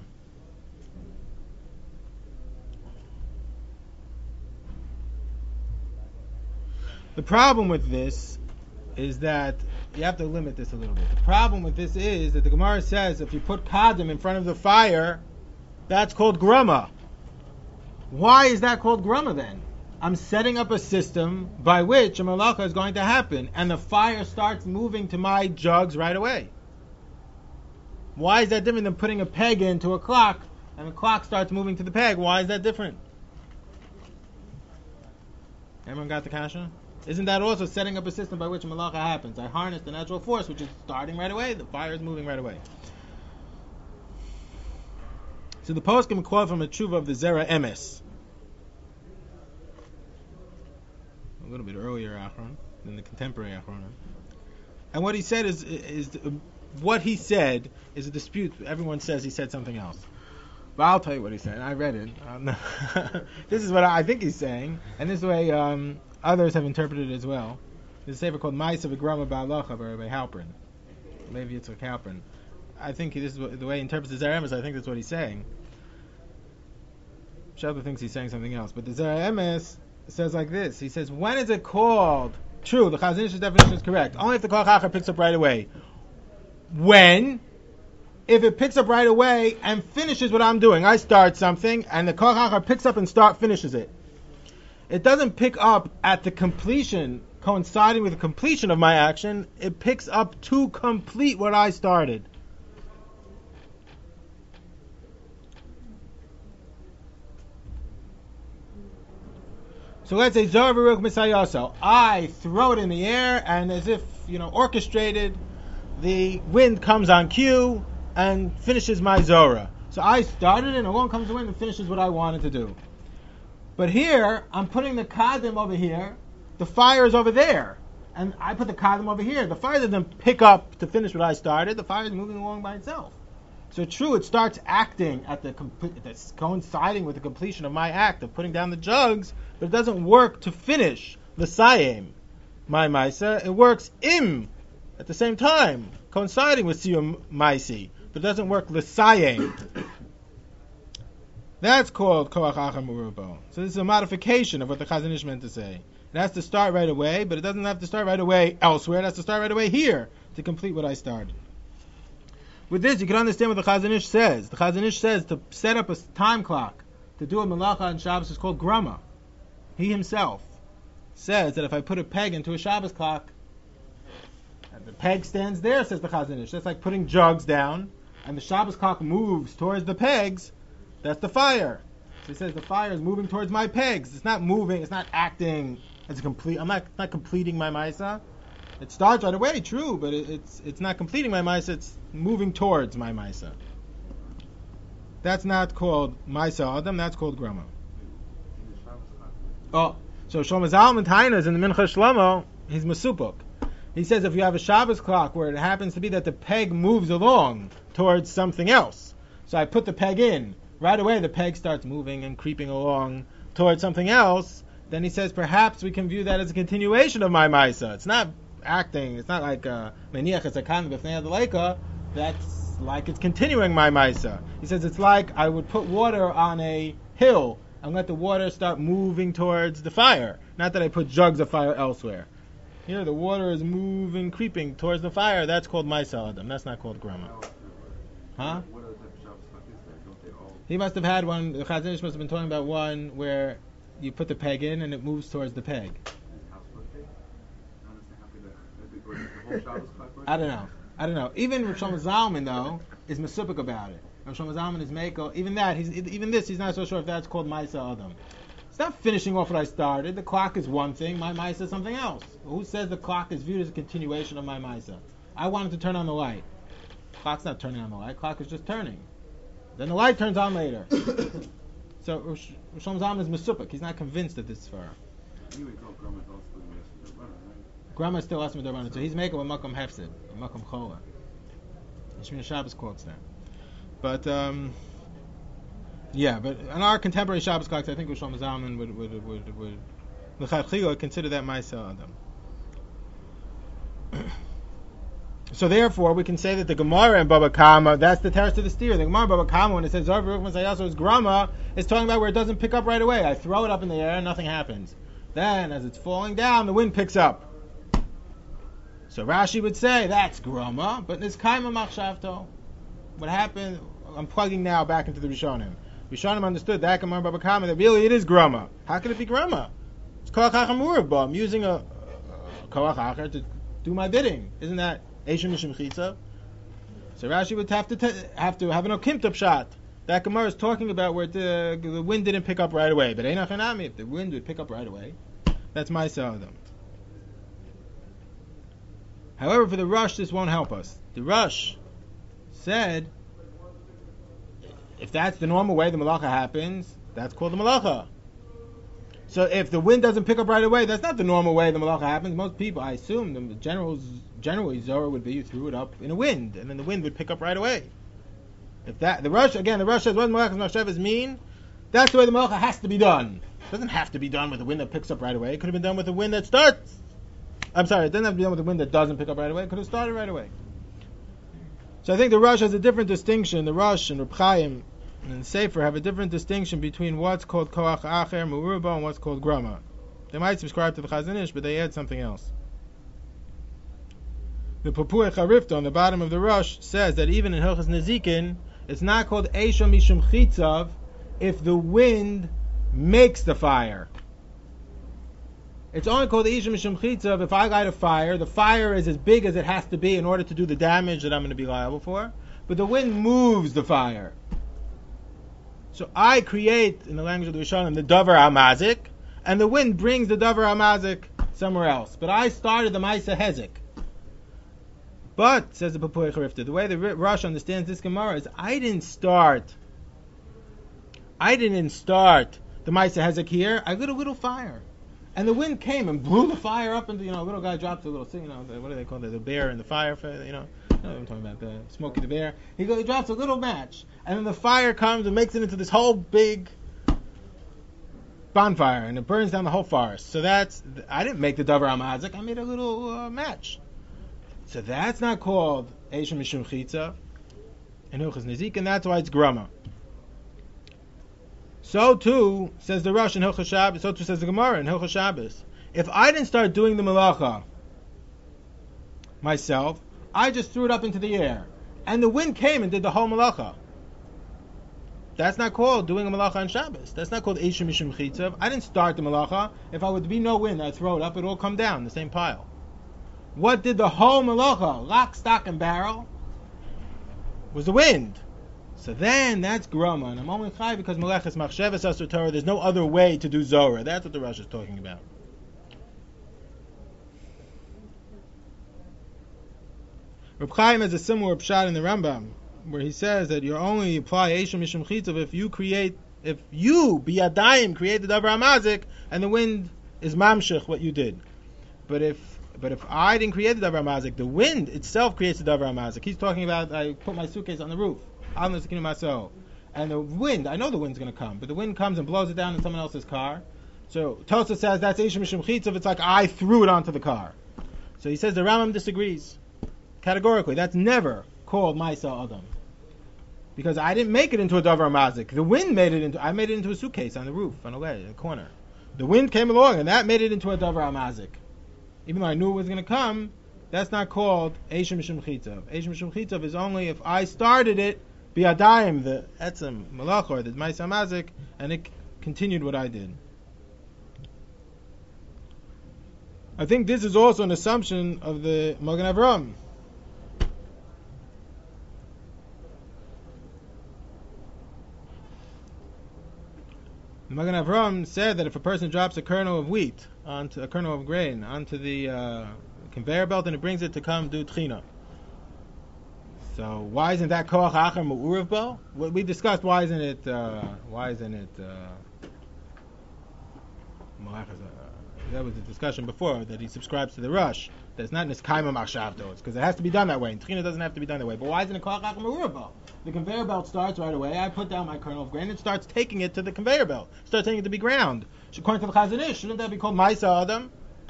The problem with this is that you have to limit this a little bit. The problem with this is that the Gemara says if you put kaddim in front of the fire, that's called grama. Why is that called grama then? I'm setting up a system by which a malacha is going to happen, and the fire starts moving to my jugs right away. Why is that different than putting a peg into a clock, and the clock starts moving to the peg? Why is that different? Everyone got the kasha? Isn't that also setting up a system by which a malacha happens? I harness the natural force, which is starting right away. The fire is moving right away. So the poskim quote from a tshuva of the Zera Emes, a little bit earlier Achron than the contemporary Achron. And what he said is, is uh, what he said is a dispute. Everyone says he said something else. But I'll tell you what he said. I read it. Um, this is what I think he's saying, and this way um, others have interpreted it as well. There's a sefer called Ma'aser V'Grama Ba'alacha by Rabbi Halpern. Maybe it's a Halpern. I think this is what, the way he interprets the Zera Emes. I think that's what he's saying. Shelter thinks he's saying something else, but the Zera Emes says like this. He says, when is it called? True, the Chazon Ish's definition is correct. Only if the koach acher picks up right away. When? If it picks up right away and finishes what I'm doing. I start something, and the koach acher picks up and start finishes it. It doesn't pick up at the completion, coinciding with the completion of my action. It picks up to complete what I started. So let's say Zor Baruch Misayaso. I throw it in the air, and as if, you know, orchestrated, the wind comes on cue and finishes my Zorah. So I started it, and along comes the wind and finishes what I wanted to do. But here, I'm putting the kaddim over here, the fire is over there, and I put the kaddim over here. The fire doesn't pick up to finish what I started, the fire is moving along by itself. So true, it starts acting at the complete, that's coinciding with the completion of my act of putting down the jugs, but it doesn't work to finish the sayim, my maisa. It works im at the same time, coinciding with siyum maisi, but it doesn't work l'sayim. That's called koach acher me'urev. So this is a modification of what the Chazon Ish meant to say. It has to start right away, but it doesn't have to start right away elsewhere. It has to start right away here to complete what I started. With this, you can understand what the Chazon Ish says. The Chazon Ish says to set up a time clock to do a malacha on Shabbos is called grama. He himself says that if I put a peg into a Shabbos clock, and the peg stands there, says the Chazon Ish. That's like putting jugs down, and the Shabbos clock moves towards the pegs. That's the fire. So he says the fire is moving towards my pegs. It's not moving. It's not acting as a complete. I'm not not completing my Maisa. It starts right away, true, but it, it's it's not completing my Maisa, it's moving towards my Maisa. That's not called Maisa Adam, that's called Grama. Oh, so Shlomo Zalman Tainas in the Mincha Shlomo, he's Masupuk. He says if you have a Shabbos clock where it happens to be that the peg moves along towards something else, so I put the peg in, right away the peg starts moving and creeping along towards something else, then he says perhaps we can view that as a continuation of my Maisa. It's not acting, it's not like meniach es akan b'fnei adleika, that's like it's continuing my Maisa. He says it's like I would put water on a hill and let the water start moving towards the fire. Not that I put jugs of fire elsewhere. Here, the water is moving, creeping towards the fire. That's called Maisa Adam. That's not called Grama. Huh? What other type of Shabbos clock is there? Don't they all? He must have had one, the Chazon Ish must have been talking about one where you put the peg in and it moves towards the peg. House birthday? I don't understand how could that, the, the whole Shabbos clock birthday? I don't know. I don't know. Even Rav Shlomo Zalman, though, is mesupik about it. Rav Shlomo Zalman is Meiko. Even that, he's even this, he's not so sure if that's called Maisa Adam. It's not finishing off what I started. The clock is one thing. My Maisa is something else. Who says the clock is viewed as a continuation of my Maisa? I wanted to turn on the light. Clock's not turning on the light. Clock is just turning. Then the light turns on later. So Rosh Zalman is mesupik. He's not convinced that this is for her. Anyway, it's all Grama is also the Master Rabbanan, right? Grandma is still Asma D'Rabbanan. So he's making a Makam Hefsid, a Makam Chola. Shmini Shabbos quotes that. But, um, yeah, but on our contemporary Shabbos clocks, I think Rosh Zalman would, would, would, would, would consider that Maisa Adam. So therefore, we can say that the Gemara in Baba Kama, that's the terrace to the steer. The Gemara in Baba Kama, when it says Zarv Rukman Sayaso is Grama, is talking about where it doesn't pick up right away. I throw it up in the air and nothing happens. Then, as it's falling down, the wind picks up. So Rashi would say that's Grama, but it's Kaima Machshavto. What happened? I'm plugging now back into the Rishonim. Rishonim understood that Gemara in Baba Kama that really it is Grama. How can it be Grama? It's Koach Achar Murabah. I'm using a, a Koach Achar to do my bidding. Isn't that Eishim Mishim Chitza? So Rashi would have to t- have to have an Okimtop shot. That Gemara is talking about where the, the wind didn't pick up right away. But Einach Hanami, if the wind would pick up right away, that's my Adam. However, for the Rush, this won't help us. The Rush said, if that's the normal way the Malacha happens, that's called the Malacha. So if the wind doesn't pick up right away, that's not the normal way the Malacha happens. Most people, I assume, the generals, generally Zohar would be you threw it up in a wind, and then the wind would pick up right away. If that, the Rush, again, the Rush says, what does Malachas Machshavas mean? That's the way the Malacha has to be done. It doesn't have to be done with a wind that picks up right away. It could have been done with a wind that starts. I'm sorry, it doesn't have to be done with a wind that doesn't pick up right away. It could have started right away. So I think the Rush has a different distinction. The Rush and Reb Chaim and Sefer have a different distinction between what's called Koach Acher, Meruba, and what's called Grama. They might subscribe to the Chazon Ish, but they add something else. The Pupui Charifta on the bottom of the Rush says that even in Hilchas Nezikin, it's not called Eisha Mishum Chitzav if the wind makes the fire. It's only called Eisha Mishum Chitzav if I light a fire, the fire is as big as it has to be in order to do the damage that I'm going to be liable for, but the wind moves the fire. So I create, in the language of the Rishonim, the Davar Hamazik, and the wind brings the Davar Hamazik somewhere else. But I started the Maisa Hezek. But, says the Pupui Charifta, the way the Rush understands this Gemara is, I didn't start, I didn't start the Maisa Hezek here, I lit a little fire. And the wind came and blew the fire up, and you know, a little guy drops a little thing, you know, the, what do they call it, the bear in the fire, you know, you know what I'm talking about, the Smokey the Bear. He, goes, he drops a little match, and then the fire comes and makes it into this whole big bonfire, and it burns down the whole forest. So that's, I didn't make the Davar Hamazik, I made a little uh, match. So that's not called Eisha Mishum Chitza in Hilchas Nezik, and that's why it's Grama. So too, says the Rush in Hilchas Shabbos, so too says the Gemara in Hilchas Shabbos. If I didn't start doing the Malacha myself, I just threw it up into the air, and the wind came and did the whole Malacha. That's not called doing a Malacha on Shabbos. That's not called Eisha Mishum Chitza. I didn't start the Malacha. If I would be no wind, I'd throw it up, it'd all come down, the same pile. What did the whole Malacha, lock, stock, and barrel, was the wind. So then, that's Grama, and I'm only chai because Malachas Machshavas Asur Torah, there's no other way to do Zorah. That's what the Rosh is talking about. Reb Chaim has a similar pshat in the Rambam, where he says that you only apply Eisha Mishum Chitzav if you create, if you, Biyadayim, create the Davar Hamazik, and the wind is mamshech, what you did. But if But if I didn't create the Davar Hamazik, the wind itself creates the Davar Hamazik. He's talking about, I put my suitcase on the roof, I'm the myself, and the wind, I know the wind's going to come, but the wind comes and blows it down in someone else's car. So Tosa says that's Eisha Mishum Chitzav, it's like I threw it onto the car. So he says the Rambam disagrees categorically. That's never called Maisa Adam. because I didn't make it into a davar mazik. The wind made it into. I made it into a suitcase on the roof, on the ledge, in the corner. The wind came along, and that made it into a davar mazik. Even though I knew it was going to come, that's not called eisha mishum chitzav. Eisha mishum chitzav is only if I started it biadayim, the etzem malach or the ma'isa mazik, and it continued what I did. I think this is also an assumption of the Magen Avraham. The Magen Avraham said that if a person drops a kernel of wheat onto a kernel of grain onto the uh, conveyor belt and it brings it to come do tchina. So why isn't that koach acher me'urev bo? We discussed why isn't it uh, why isn't it uh, that was the discussion before that he subscribes to the rush. That's not niskaima machshavto. It's because it has to be done that way. And tchina doesn't have to be done that way. But why isn't it koach acher me'urev bo? The conveyor belt starts right away. I put down my kernel of grain. It starts taking it to the conveyor belt. It starts taking it to be ground. According to the Chazon Ish, shouldn't that be called Maisa Adam?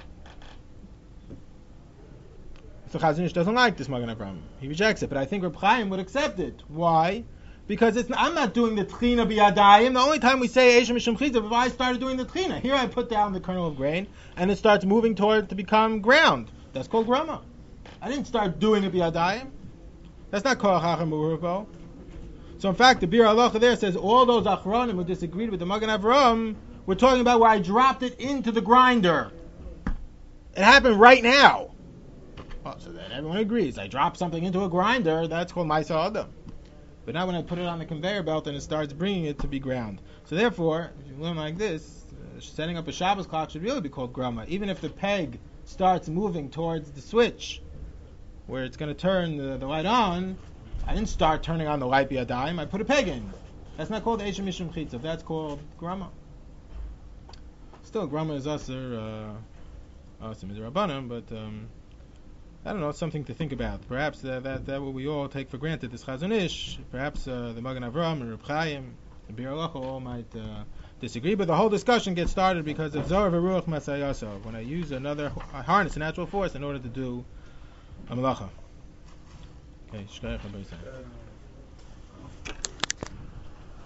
So Chazon Ish doesn't like this Magen Avraham. He rejects it. But I think Reb Chaim would accept it. Why? Because it's, I'm not doing the tchina biyadayim. The only time we say Eisha Mishum Chitzav if I started doing the tchina. Here I put down the kernel of grain, and it starts moving toward to become ground. That's called grama. I didn't start doing it biyadayim. That's not koach acher me'urev bo. So in fact, the Bir Halacha there says all those achronim who disagreed with the Magen Avraham were talking about where I dropped it into the grinder. It happened right now. Well, so then everyone agrees. I dropped something into a grinder, that's called Maisa Adam. But now when I put it on the conveyor belt and it starts bringing it to be ground. So therefore, if you learn like this, uh, setting up a Shabbos clock should really be called grama. Even if the peg starts moving towards the switch, where it's going to turn the, the light on, I didn't start turning on the light biyadayim, I put a peg in. That's not called Eisha Mishum Chitzav, that's called grama. Still, grama is aser, uh, aser midrabanan, but um, I don't know, it's something to think about. Perhaps that that, that what we all take for granted is Chazon Ish. Perhaps uh, the Magen Avraham and Reb Chaim and Bir Halacha all might uh, disagree, but the whole discussion gets started because of Zohar v'Ruach Masayasa, when I use another harness, a natural force, in order to do a malacha. Okay, shkayach.